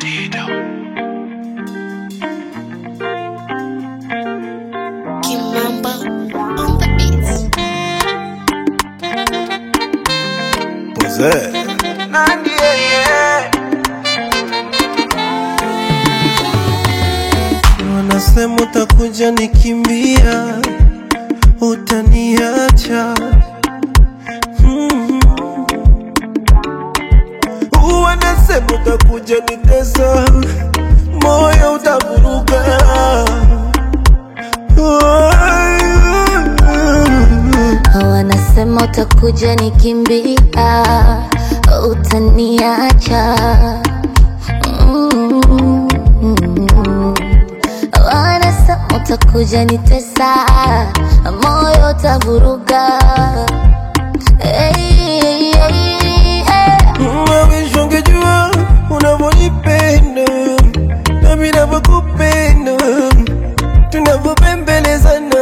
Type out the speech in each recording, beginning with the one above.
Kimamba on the beats. What's that? Wanasema utakuja nikimbia, utaniacha. Wanasema utakuja nitesa, moyo utavuruga. Wanasema utakuja nikimbia, utaniacha. Wanasema utakuja nitesa, moyo utavuruga. Mawisho ungejua unavyonipenda na mimi navyokupenda, tunavyopembelezana.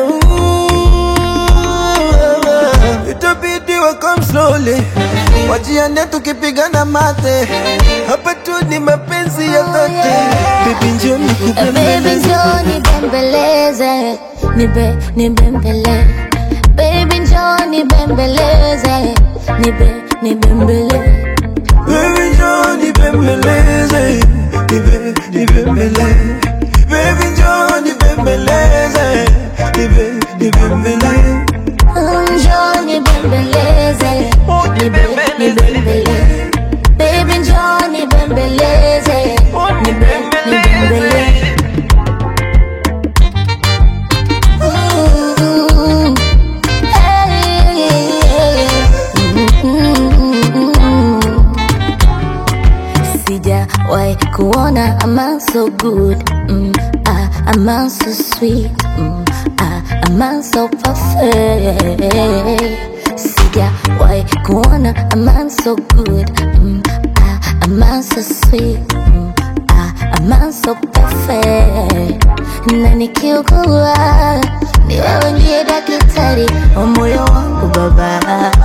Itabidi welcome slowly, wajiane tukipigana mate. Hapa tu ni mapenzi ya dhati. Baby njoo nibembeleze, nibembeleze. Baby njoo nibembeleze, nibembeleze. Baby njoo nibembeleze, nibembeleze. Baby njoo nibembeleze, nibembeleze. Njoo nibembeleze, nibembeleze. Baby njoo nibembeleze, nibembeleze. Sijawahi kuona a man so good, a man so sweet, a man so perfect. Sijawahi kuona a man so good, a man so sweet, a man so perfect. Na nikiugua ni wewe ndiye daktari wa moyo wangu baba.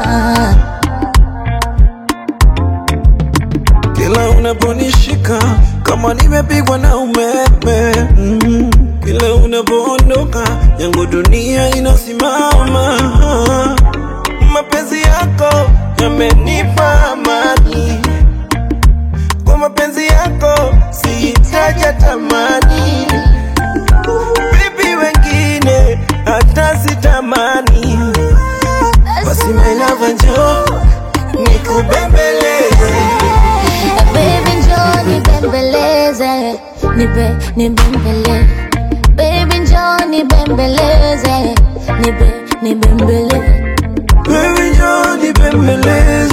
Kila unaponishika kama nimepigwa na umeme, kila unapoondoka yangu dunia inasimama. Mapenzi yako yamenipa amani, kwa mapenzi yako sihitaji tamani. Baby wengine hata sitamani, basi my love njoo nikubembeleze. Baby njoo nibembeleze, nibembeleze. Baby njoo nibembeleze, nibembeleze. Baby njoo nibembeleze.